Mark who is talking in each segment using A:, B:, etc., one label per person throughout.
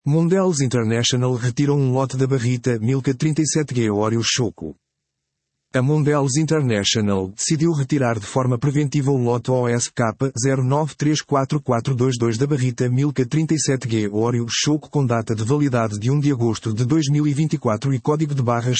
A: Mondelez International retira um lote da barrita Milka 37G Oreo Choco. A Mondelez International decidiu retirar de forma preventiva o lote OSK-09344422 da barrita Milka 37G Oreo Choco com data de validade de 1 de agosto de 2024 e código de barras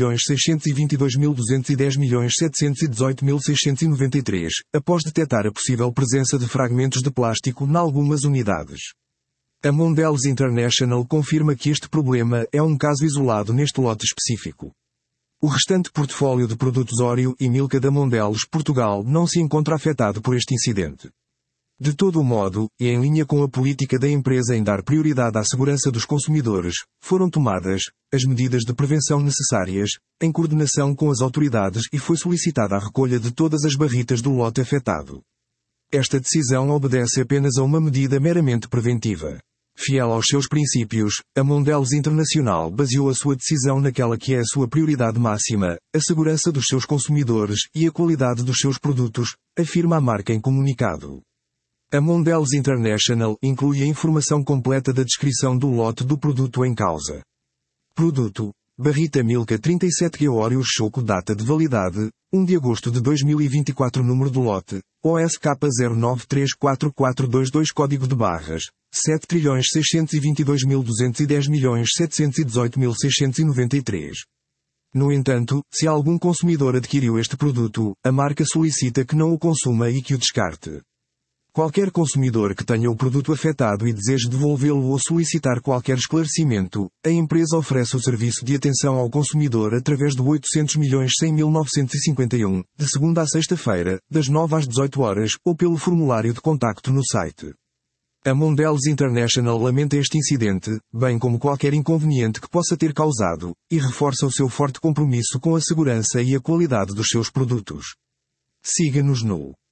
A: 7.622.210.718.693, após detectar a possível presença de fragmentos de plástico em algumas unidades. A Mondelez International confirma que este problema é um caso isolado neste lote específico. O restante portfólio de produtos Oreo e Milka da Mondelez Portugal não se encontra afetado por este incidente. De todo o modo, e em linha com a política da empresa em dar prioridade à segurança dos consumidores, foram tomadas as medidas de prevenção necessárias, em coordenação com as autoridades e foi solicitada a recolha de todas as barritas do lote afetado. Esta decisão obedece apenas a uma medida meramente preventiva. Fiel aos seus princípios, a Mondelez Internacional baseou a sua decisão naquela que é a sua prioridade máxima, a segurança dos seus consumidores e a qualidade dos seus produtos, afirma a marca em comunicado. A Mondelez International inclui a informação completa da descrição do lote do produto em causa. Produto: barrita Milka 37G Oreo Choco. Data de validade: 1 de agosto de 2024. Número do lote: OSK-09344422. Código de barras: 7.622.210.718.693. No entanto, se algum consumidor adquiriu este produto, a marca solicita que não o consuma e que o descarte. Qualquer consumidor que tenha o produto afetado e deseje devolvê-lo ou solicitar qualquer esclarecimento, a empresa oferece o serviço de atenção ao consumidor através do 800.100.951, de segunda a sexta-feira, das 9 às 18 horas, ou pelo formulário de contacto no site. A Mondelez International lamenta este incidente, bem como qualquer inconveniente que possa ter causado, e reforça o seu forte compromisso com a segurança e a qualidade dos seus produtos. Siga-nos no